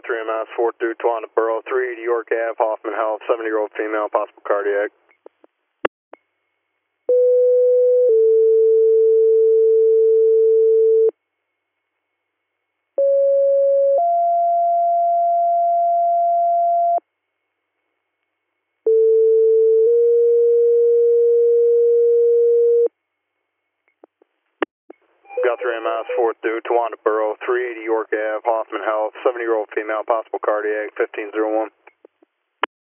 3 MS, 4 through Tawanda Borough, 380 York Ave, Hoffman Health, 70-year-old female, possible cardiac. Got 3 MS, 4 through Tawanda Borough, 380 York Ave, Hoffman Health, 70-year-old female, possible cardiac, 1501.